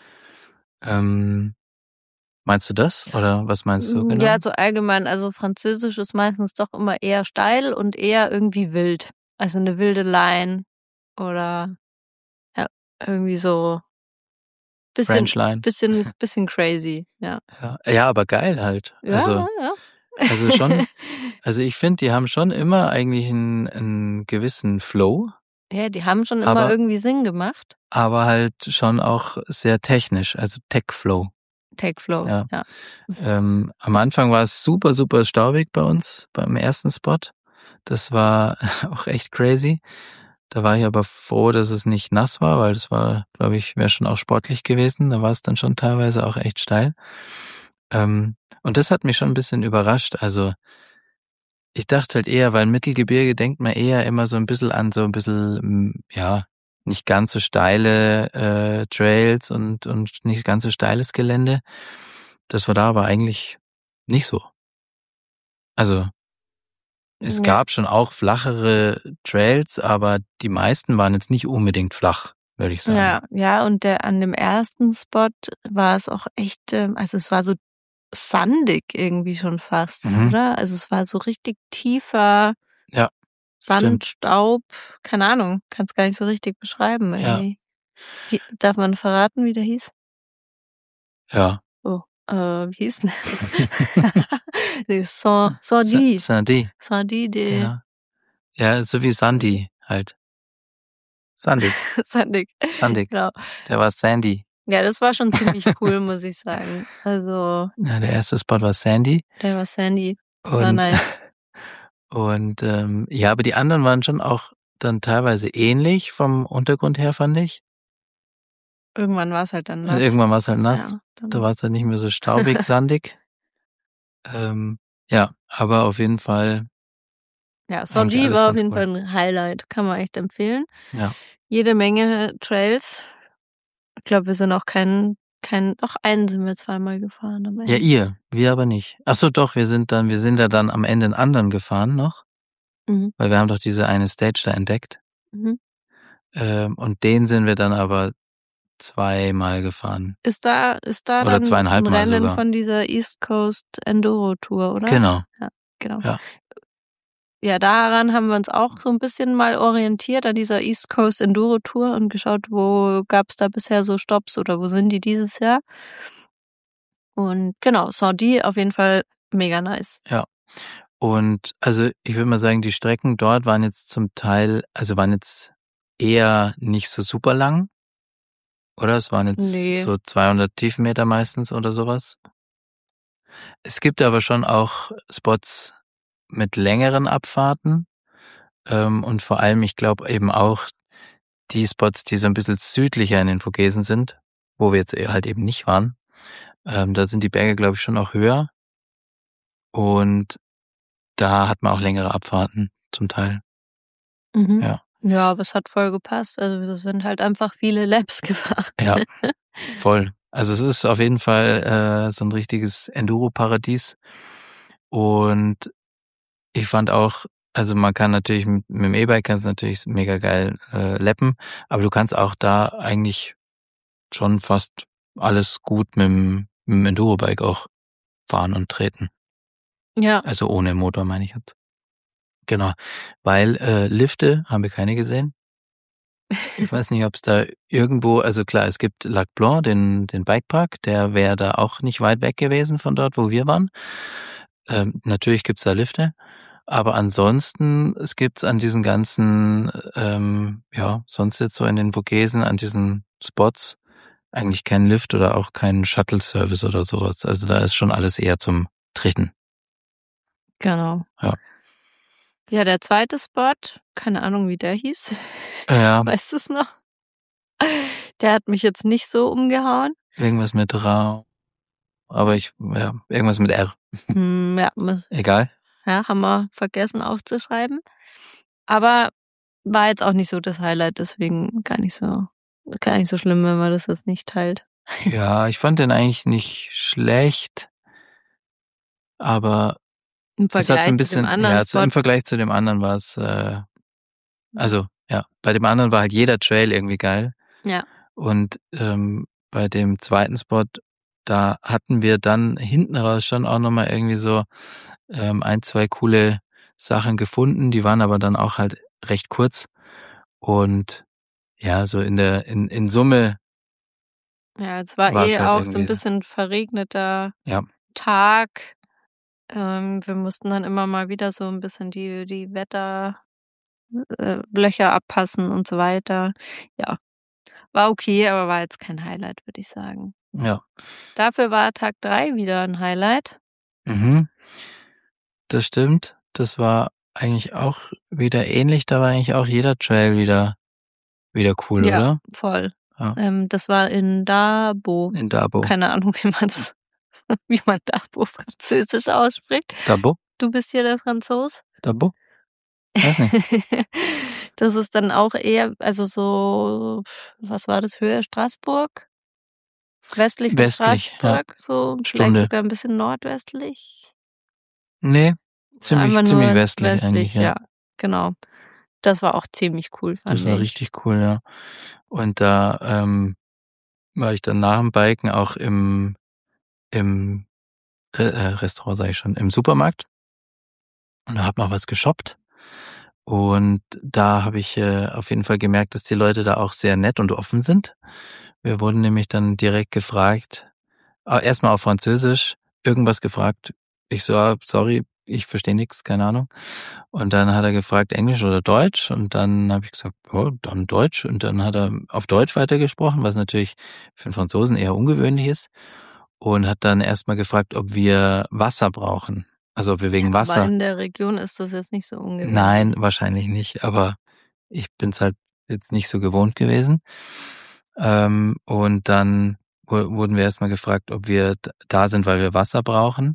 Ähm, meinst du das oder was meinst du genau? Ja, so allgemein. Also Französisch ist meistens doch immer eher steil und eher irgendwie wild. Also eine wilde Line oder ja, irgendwie so bisschen, Frenchline. bisschen, bisschen crazy, ja. Ja, ja, aber geil halt. Ja, Also, ja. also schon, also ich finde, die haben schon immer eigentlich einen, einen gewissen Flow, Ja, die haben schon immer aber, irgendwie Sinn gemacht. aber halt schon auch sehr technisch, also Tech-Flow. Take Flow, Ja. ja. Ähm, am Anfang war es super, super staubig bei uns, beim ersten Spot. Das war auch echt crazy. Da war ich aber froh, dass es nicht nass war, weil das war, glaube ich, wäre schon auch sportlich gewesen. Da war es dann schon teilweise auch echt steil. Ähm, und das hat mich schon ein bisschen überrascht. Also ich dachte halt eher, weil Mittelgebirge denkt man eher immer so ein bisschen an so ein bisschen, ja, nicht ganz so steile äh, Trails und, und nicht ganz so steiles Gelände. Das war da aber eigentlich nicht so. Also es Ja. gab schon auch flachere Trails, aber die meisten waren jetzt nicht unbedingt flach, würde ich sagen. Ja, ja, und der an dem ersten Spot war es auch echt, ähm, also es war so sandig irgendwie schon fast, Mhm. oder? Also es war so richtig tiefer Ja, Sand, stimmt. Staub, keine Ahnung, kann's gar nicht so richtig beschreiben Ja. irgendwie. Wie, darf man verraten, wie der hieß? Ja. Oh, äh, wie hieß denn der? nee, Saint, Saint-Di. Sandy. Saint-Di de Ja. Ja, so wie Sandy halt. Sandig. Sandig. Sandig. Genau. Der war Sandy. Ja, das war schon ziemlich cool, muss ich sagen. Also, Ja, der erste Spot war Sandy. der war Sandy. War Und, nice. und ähm, ja, aber die anderen waren schon auch dann teilweise ähnlich vom Untergrund her, fand ich. Irgendwann war es halt dann nass. Also irgendwann war es halt nass. Ja, dann- Da war es dann nicht mehr so staubig, sandig. Ähm, ja, aber auf jeden Fall, Ja, Eigentlich Saint-Di alles war auf ganz jeden cool. Fall ein Highlight, kann man echt empfehlen. ja. Jede Menge Trails. Ich glaube, wir sind auch kein, kein, doch einen sind wir zweimal gefahren am Ende. Ja, ihr, wir aber nicht. Ach so, doch, wir sind dann, wir sind ja dann am Ende einen anderen gefahren noch, Mhm. weil wir haben doch diese eine Stage da entdeckt. Mhm. Ähm, und den sind wir dann aber zweimal gefahren. Ist da ist da Oder dann 'n zweieinhalb Mal Rennen sogar. von dieser East Coast Enduro Tour, oder? Genau. Ja, genau. Ja. Ja, daran haben wir uns auch so 'n bisschen mal orientiert an dieser East Coast Enduro Tour und geschaut, wo gab's da bisher so Stopps oder wo sind die dieses Jahr? Und genau, Saint-Die auf jeden Fall mega nice. Ja. Und also, ich würde mal sagen, die Strecken dort waren jetzt zum Teil also, waren jetzt eher nicht so super lang. Oder? Es waren jetzt Ne. so zweihundert Tiefenmeter meistens oder so was. Es gibt aber schon auch Spots mit längeren Abfahrten. Ähm, und vor allem, ich glaube eben auch die Spots, die so 'n bisschen südlicher in den Vogesen sind, wo wir jetzt e halt eben nicht waren. Ähm, da sind die Berge, glaube ich, schon auch höher. Und da hat man auch längere Abfahrten zum Teil. Mhm. Ja. Ja, aber es hat voll gepasst. Also, wir sind halt einfach viele Laps gefahren. Ja, voll. Also, es ist auf jeden Fall, äh, so 'n richtiges Enduro-Paradies. Und ich fand auch also, man kann natürlich mit mit'm E-Bike kannst du natürlich mega geil, äh, lappen, aber du kannst auch da eigentlich schon fast alles gut mit'm mit'm Enduro-Bike auch fahren und treten. Ja. Also, ohne Motor meine ich jetzt. Genau, weil, äh, Lifte haben wir keine gesehen. Ich weiß nicht, ob's da irgendwo also, klar, es gibt Lac Blanc, den den Bikepark, der wäre da auch nicht weit weg gewesen von dort, wo wir waren. Ähm, natürlich gibt's da Lifte, aber ansonsten es gibt's an diesen ganzen, ähm, ja, sonst jetzt so in den Vogesen an diesen Spots eigentlich keinen Lift oder auch keinen Shuttle-Service oder so was. Also, da ist schon alles eher zum Treten. Genau. Ja. Ja, der zweite Spot, keine Ahnung, wie der hieß. Ja. Weißt du's noch? Der hat mich jetzt nicht so umgehauen. Irgendwas mit Ra aber ich ja, irgendwas mit R. Hm, ja, muss Egal. ja, haben wir vergessen aufzuschreiben. Aber war jetzt auch nicht so das Highlight, deswegen gar nicht so gar nicht so schlimm, wenn man das jetzt nicht teilt. Ja, ich fand den eigentlich nicht schlecht aber Im es hat so 'n Vergleich zu dem bisschen anderen ja, so Spot im Vergleich zu dem anderen war's, äh also, ja, bei dem anderen war halt jeder Trail irgendwie geil. Ja. Und, ähm, bei dem zweiten Spot, da hatten wir dann hinten raus schon auch noch mal irgendwie so, ähm, ein, zwei coole Sachen gefunden, die waren aber dann auch halt recht kurz. Und ja, so in der in in Summe Ja, es war war's eh halt auch so 'n irgendwie bisschen verregneter Ja. Tag. Ähm, wir mussten dann immer mal wieder so 'n bisschen die die Wetter äh, Löcher abpassen und so weiter. Ja, war okay, aber war jetzt kein Highlight, würde ich sagen. Ja. Dafür war Tag drei wieder 'n Highlight. Mhm. Das stimmt. Das war eigentlich auch wieder ähnlich. Da war eigentlich auch jeder Trail wieder wieder cool, Ja, oder? voll. Ja. Ähm, das war in Dabo. In Dabo. Keine Ahnung, wie man's wie man Dabo französisch ausspricht. Dabo? Du bist hier der Franzos. Dabo? Weiß nicht. Das ist dann auch eher also, so was war das, Höhe Straßburg? Westlich von Westlich, ja. Straßburg, so vielleicht Stunde. sogar 'n bisschen nordwestlich? Ne, Einfach ziemlich ziemlich nur westlich eigentlich, westlich, ja. ja, genau. Das war auch ziemlich cool, Das fand war ich. richtig cool, ja. Und da, ähm, war ich dann nach'm Biken auch im im Re äh, Restaurant sage ich schon, im Supermarkt und habe noch was geshoppt. Und da habe ich, äh, auf jeden Fall gemerkt, dass die Leute da auch sehr nett und offen sind. Wir wurden nämlich dann direkt gefragt ah, erst mal auf Französisch irgendwas gefragt. Ich so: „Ah, sorry, ich verstehe nix, keine Ahnung.“ Und dann hat er gefragt: „Englisch oder Deutsch?“ Und dann habe ich gesagt: „Ja, dann Deutsch.“ Und dann hat er auf Deutsch weitergesprochen, was natürlich für 'n Franzosen eher ungewöhnlich ist. Und hat dann erst mal gefragt, ob wir Wasser brauchen. Also, ob wir Ja, wegen aber Wasser in der Region ist das jetzt nicht so Nein, ungewöhnlich. wahrscheinlich nicht, aber ich bin's halt jetzt nicht so gewohnt gewesen. Ähm, und dann wu wurden wir erst mal gefragt, ob wir d da sind, weil wir Wasser brauchen.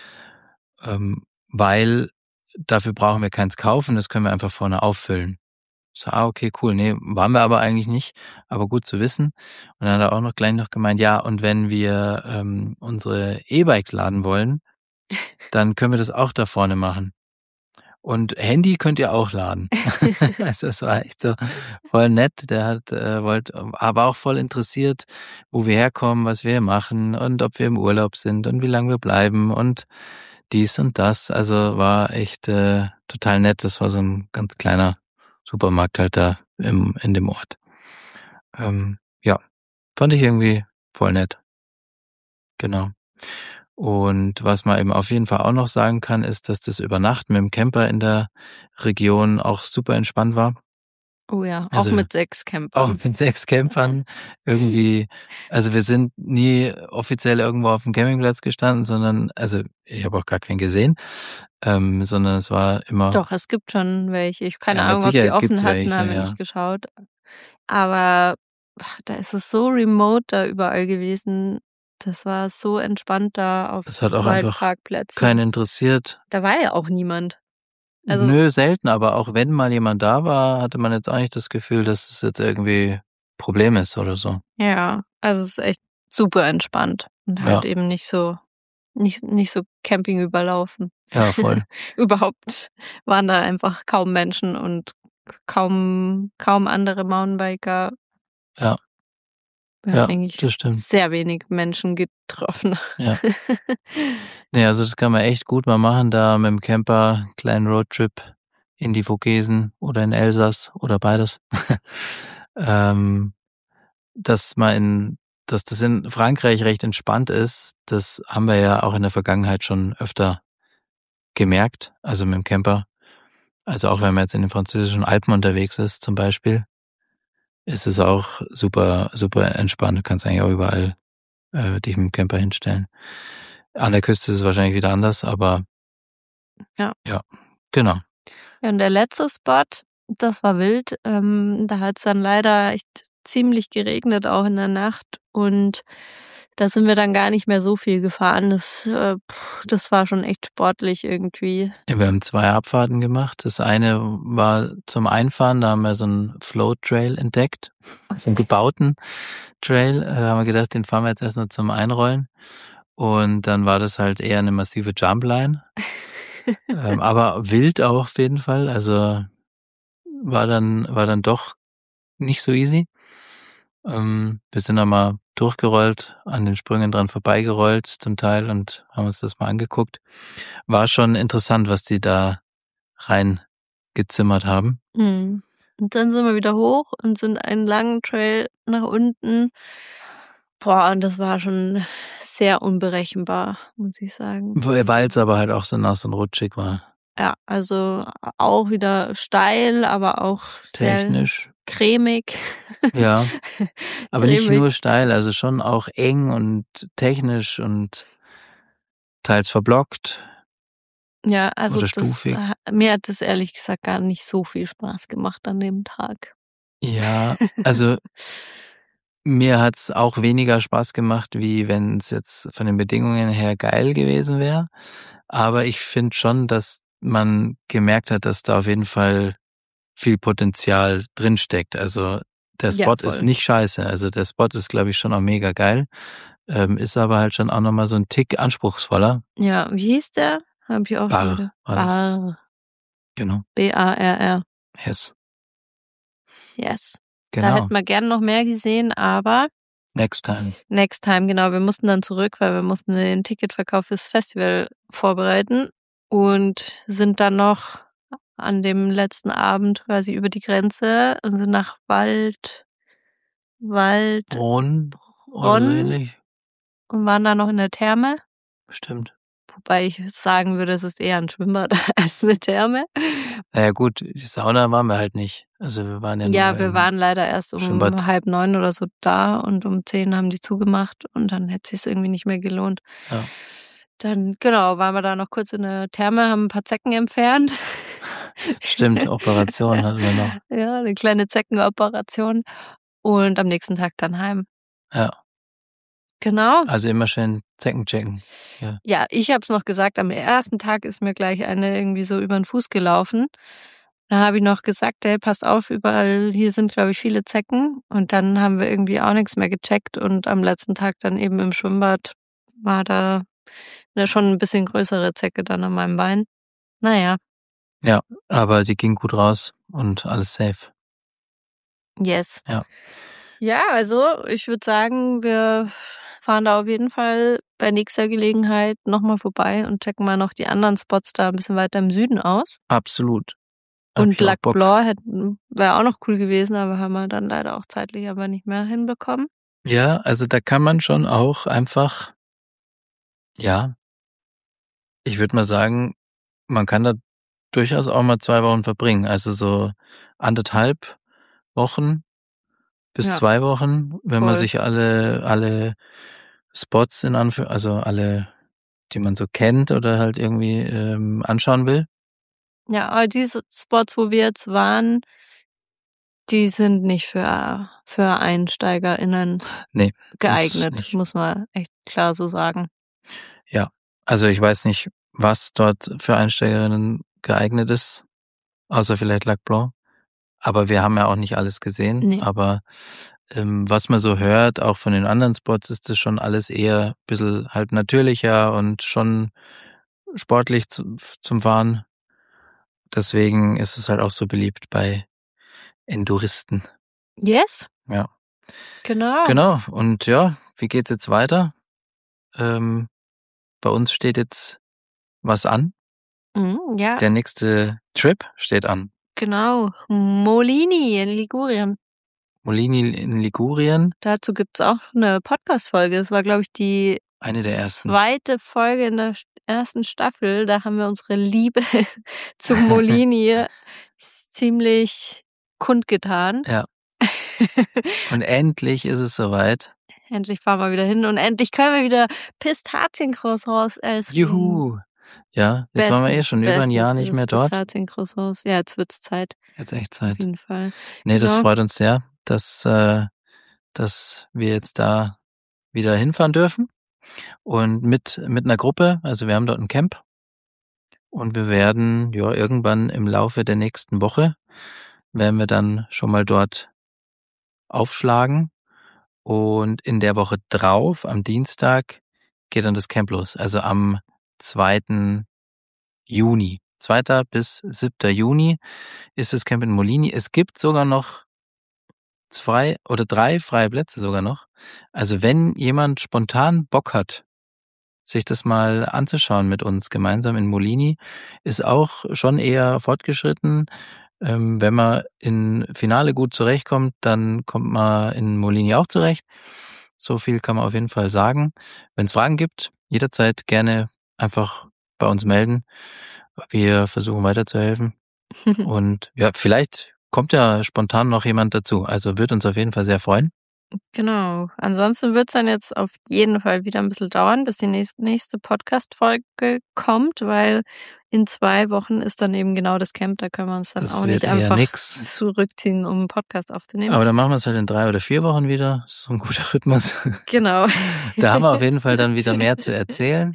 Ähm, weil dafür brauchen wir keins kaufen, das können wir einfach vorne auffüllen. Ich so: „Ah, okay, cool. Ne, waren wir aber eigentlich nicht, aber gut zu wissen.“ Und dann hat er auch noch gleich noch gemeint: „Ja, und wenn wir, ähm, unsere E-Bikes laden wollen, dann können wir das auch da vorne machen.“ Und Handy könnt ihr auch laden. Also es war echt so voll nett. Der hat äh, wollte, aber auch voll interessiert, wo wir herkommen, was wir machen und ob wir im Urlaub sind und wie lange wir bleiben und dies und das. Also war echt äh, total nett. Das war so ein ganz kleiner Supermarkt halt da im, in dem Ort. Ähm, ja, fand ich irgendwie voll nett. Genau. Und was man eben auf jeden Fall auch noch sagen kann, ist, dass das Übernachten mit dem Camper in der Region auch super entspannt war. Oh ja, auch Also mit sechs auch Campern. mit sechs Campern irgendwie, also wir sind nie offiziell irgendwo auf dem Campingplatz gestanden, sondern, also ich habe auch gar keinen gesehen, ähm, sondern es war immer, Doch, es gibt schon welche. Ich keine ja, mit Ahnung, ob die Sicherheit offen gibt's hatten, welche, haben wir ja. nicht geschaut. Aber ach, da ist es so remote da überall gewesen. Das war so entspannt da auf Es hat auch einfach keinen Waldparkplätzen. interessiert. Da war ja auch niemand. Also Nö, selten, aber auch wenn mal jemand da war, hatte man jetzt auch nicht das Gefühl, dass es jetzt irgendwie Problem ist oder so. ja, also es ist echt super entspannt und Ja, halt eben nicht so nicht nicht so Camping überlaufen. ja, voll. Überhaupt waren da einfach kaum Menschen und kaum kaum andere Mountainbiker. Ja, Wir haben ja, eigentlich das stimmt. sehr wenig Menschen getroffen. Ja. Ne, also das kann man echt gut mal machen, da mit dem Camper kleinen Roadtrip in die Vogesen oder in Elsass oder beides. ähm, dass man in, dass das in Frankreich recht entspannt ist, das haben wir ja auch in der Vergangenheit schon öfter gemerkt, also mit dem Camper. Also auch wenn man jetzt in den französischen Alpen unterwegs ist zum Beispiel, ist es auch super, super entspannt. Du kannst eigentlich auch überall äh, dich mit dem Camper hinstellen. An der Küste ist es wahrscheinlich wieder anders, aber Ja. ja, genau. Ja, und der letzte Spot, das war wild. Ähm, da hat's dann leider echt ziemlich geregnet, auch in der Nacht. Und da sind wir dann gar nicht mehr so viel gefahren. Das, äh, das war schon echt sportlich irgendwie. Ja, wir haben zwei Abfahrten gemacht. Das eine war zum Einfahren, da haben wir so einen Float Trail entdeckt, so einen gebauten Trail. Äh, haben wir gedacht, den fahren wir jetzt erst noch zum Einrollen. Und dann war das halt eher eine massive Jumpline. ähm, aber wild auch auf jeden Fall. Also war dann, war dann doch nicht so easy. Ähm, wir sind dann mal durchgerollt, an den Sprüngen dran vorbeigerollt zum Teil und haben uns das mal angeguckt. War schon interessant, was die da reingezimmert haben. Mhm. Und dann sind wir wieder hoch und sind einen langen Trail nach unten. Boah, und das war schon sehr unberechenbar, muss ich sagen. Weil es aber halt auch so nass und rutschig war. Ja, also auch wieder steil, aber auch sehr Technisch, cremig. ja. Aber nicht Cremig. nur steil, also schon auch eng und technisch und teils verblockt Ja, also oder das stufig. ha mir hat das ehrlich gesagt gar nicht so viel Spaß gemacht an dem Tag. Ja, also mir hat's auch weniger Spaß gemacht, wie wenn es jetzt von den Bedingungen her geil gewesen wäre. Aber ich finde schon, dass man gemerkt hat, dass da auf jeden Fall viel Potenzial drinsteckt. Also der Ja, Spot ist voll. nicht scheiße. Also der Spot ist, glaube ich, schon auch mega geil. Ähm, ist aber halt schon auch nochmal so ein Tick anspruchsvoller. Ja, wie hieß der? Habe ich auch schon Barr wieder. war das. Barr. Genau. B A R R. Yes. Yes. Da Genau. hätten wir gern noch mehr gesehen, aber Next time. next time, genau. Wir mussten dann zurück, weil wir mussten den Ticketverkauf fürs Festival vorbereiten und sind dann noch an dem letzten Abend quasi über die Grenze und sind nach Wald Wald Brunn oder so Bronn ähnlich. und waren dann noch in der Therme. Stimmt. Wobei ich sagen würde, es ist eher ein Schwimmbad als eine Therme. Na ja gut, die Sauna waren wir halt nicht. Also wir waren ja nur Ja, wir im waren leider erst um Schwimmbad. halb neun oder so da und um zehn haben die zugemacht und dann hätte sich's irgendwie nicht mehr gelohnt. Ja. Dann, genau, waren wir da noch kurz in der Therme, haben ein paar Zecken entfernt. Stimmt, Operation hatten wir noch. Ja, 'ne kleine Zeckenoperation und am nächsten Tag dann heim. Ja. Genau. Also immer schön Zecken checken. Ja. Ja, ich habe es noch gesagt, am ersten Tag ist mir gleich eine irgendwie so über 'n Fuß gelaufen. Da habe ich noch gesagt: „Hey, passt auf, überall hier sind, glaube ich, viele Zecken." Und dann haben wir irgendwie auch nix mehr gecheckt und am letzten Tag dann eben im Schwimmbad war da 'ne schon 'n bisschen größere Zecke dann an meinem Bein. Na ja. Ja, aber die ging gut raus und alles safe. Yes. Ja. Ja, also ich würde sagen, wir fahren da auf jeden Fall bei nächster Gelegenheit nochmal vorbei und checken mal noch die anderen Spots da ein bisschen weiter im Süden aus. Absolut. Hab Und ich auch Lac Bock. Blanc wäre auch noch cool gewesen, aber haben wir dann leider auch zeitlich aber nicht mehr hinbekommen. Ja, also da kann man schon auch einfach, ja, ich würde mal sagen, man kann da durchaus auch mal zwei Wochen verbringen. Also so anderthalb Wochen bis Ja, zwei Wochen, wenn man voll. sich alle, alle Spots in Anführungszeichen, also alle, die man so kennt oder halt irgendwie ähm, anschauen will. Ja, aber diese Spots, wo wir jetzt waren, die sind nicht für, für EinsteigerInnen Nee, das geeignet, nicht. muss man echt klar so sagen. Ja, also ich weiß nicht, was dort für Einsteigerinnen geeignet ist, außer vielleicht Lac Blanc. Aber wir haben ja auch nicht alles gesehen. Nee. Aber ähm, was man so hört, auch von den anderen Spots, ist das schon alles eher ein bisschen halt natürlicher und schon sportlich zu, zum Fahren. Deswegen ist es halt auch so beliebt bei Enduristen. Yes, Ja, genau. genau. Und ja, wie geht's jetzt weiter? Ähm, bei uns steht jetzt was an. Mhm, ja, Der nächste Trip steht an. genau. Molini in Ligurien. Molini in Ligurien, Dazu gibt's auch eine Podcast-Folge. Es war, glaube ich, die eine der ersten. zweite Folge in der st- ersten Staffel. Da haben wir unsere Liebe zu Molini ziemlich kundgetan. Ja. Und endlich ist es soweit. Endlich fahren wir wieder hin und endlich können wir wieder Pistaziencroissants essen. Juhu. Ja, jetzt waren wir eh schon über ein Jahr nicht mehr dort. Pistaziencroissants. Ja, jetzt wird's Zeit. Jetzt echt Auf Zeit. jeden Fall. Nee, das Genau. freut uns sehr, dass, äh, dass wir jetzt da wieder hinfahren dürfen. Und mit, mit einer Gruppe, also wir haben dort ein Camp. Und wir werden, ja, irgendwann im Laufe der nächsten Woche, werden wir dann schon mal dort aufschlagen. Und in der Woche drauf, am Dienstag, geht dann das Camp los. Also am zweiten Juni. zweiter bis siebter Juni ist das Camp in Molini. Es gibt sogar noch zwei oder drei freie Plätze sogar noch. Also wenn jemand spontan Bock hat, sich das mal anzuschauen mit uns gemeinsam in Molini, ist auch schon eher fortgeschritten. Ähm, wenn man in Finale gut zurechtkommt, dann kommt man in Molini auch zurecht. So viel kann man auf jeden Fall sagen. Wenn es Fragen gibt, jederzeit gerne einfach bei uns melden. Wir versuchen weiterzuhelfen. Und ja, vielleicht kommt ja spontan noch jemand dazu. Also wird uns auf jeden Fall sehr freuen. Genau. Ansonsten wird's dann jetzt auf jeden Fall wieder ein bisschen dauern, bis die nächste, nächste Podcast-Folge kommt, weil in zwei Wochen ist dann eben genau das Camp. Da können wir uns dann Das auch wird nicht eher einfach nix. zurückziehen, um einen Podcast aufzunehmen. Aber dann machen wir es halt in drei oder vier Wochen wieder. Das ist so ein guter Rhythmus. Genau. Da haben wir auf jeden Fall dann wieder mehr zu erzählen.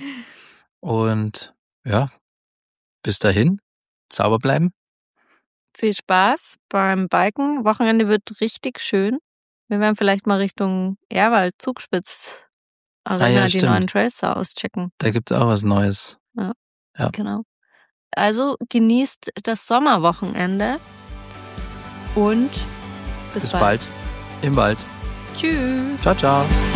Und ja, bis dahin, sauber bleiben. Viel Spaß beim Biken. Wochenende wird richtig schön. Wir werden vielleicht mal Richtung Ehrwald, Zugspitz, Arena, Ah ja, die stimmt. neuen Trails da auschecken. Da gibt's auch was Neues. Ja, Ja. genau. Also genießt das Sommerwochenende und bis, Bis bald. bald im Wald. Tschüss. Ciao, ciao.